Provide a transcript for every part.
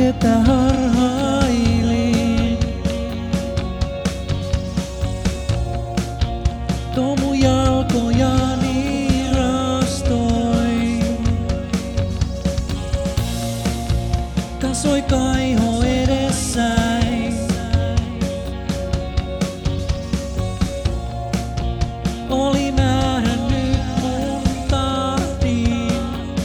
ketä harhailin. Tomu jalkojani rastoin. Kasvoi kaiho edessäin. Oli määrännyt mun tahdin.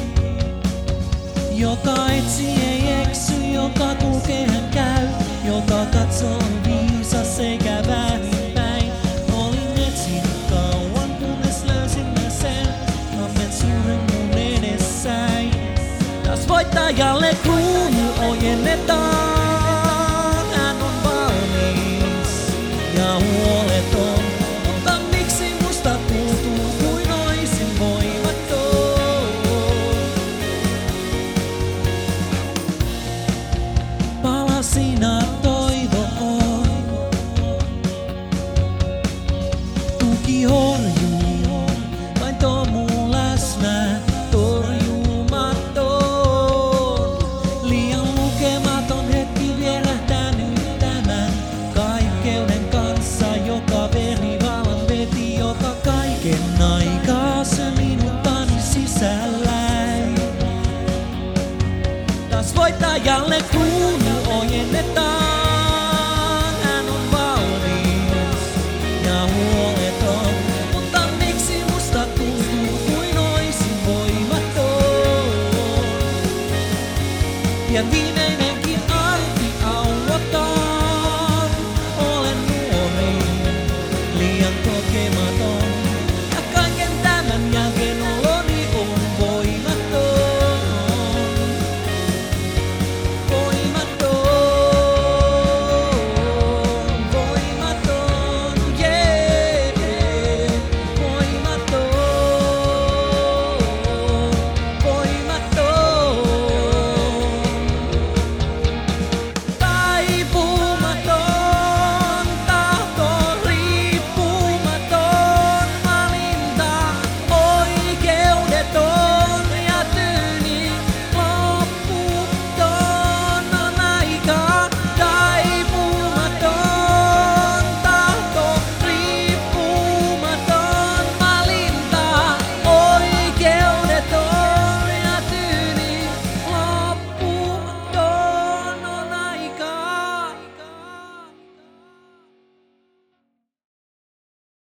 Joka etsi ei eksy, joka kulkee hän käy. Joka katsoo on viisas eikä väärinpäin. Olin etsinyt kauan, kunnes löysin mä sen. Ammen suuren mun edessäin. Taas voittajalle kruunu ojennetaan. Hän on valmis ja huoleton. Mutta miksi musta tuntuu kuin oisin voimaton? Palasina toivoon. Tuki horjuu, vain tomu läsnä torjumaton. Liian lukematon hetki vierähtänyt tämän kaikkeuden kanssa, joka verivalan veti, joka kaiken aikaa se minut pani sisälläin. Taas voittajalle kruunu ojennetaan. Hän on valmis ja huoleton. Mutta miksi musta tuntuu kuin oisin voimaton? Ja viimein